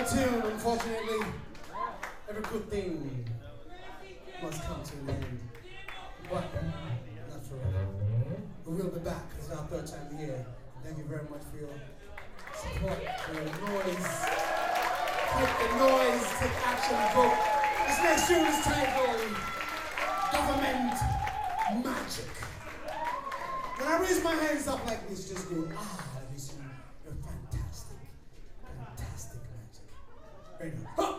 tune, unfortunately. Every good thing must come to an end. But not forever. We will be back. It's our third time here. Thank you very much for your support, for your noise. Take the noise, take action, vote. This next tune is titled Government Magic. When I raise my hands up like this, just go, listen, you're fantastic. Fantastic magic. Ready? Huh!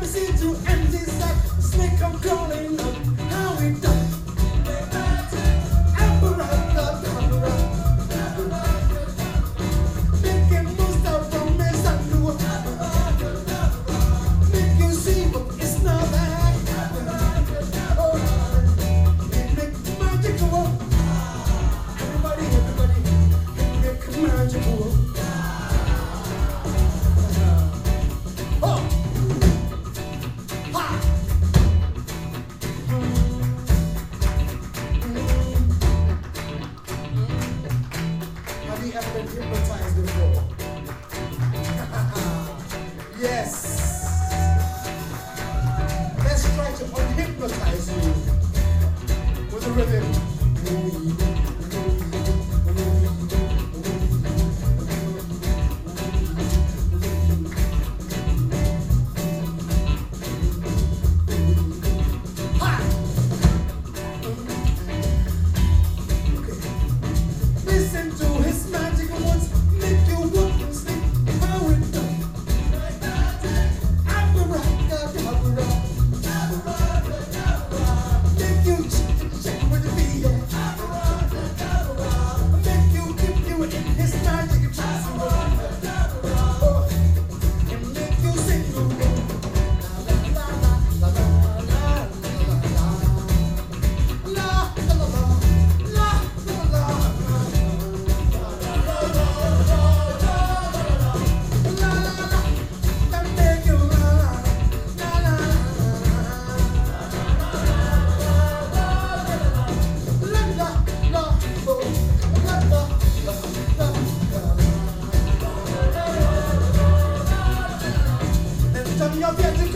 Listen to empty sack, snake come crawling up. How we done? Making most out from this undo. Make you see, but it's not that. Oh, it make magic go up. Everybody, it make magic go up. Have you ever been hypnotized before? Yes. Let's try to unhypnotize you with a rhythm. Listen to his magic words, make you walk and sleep. How it done? Abracadabra. Make you check with the beat. Make you keep you in his magic trance. And make you sing. La la la la la la la la la la. Your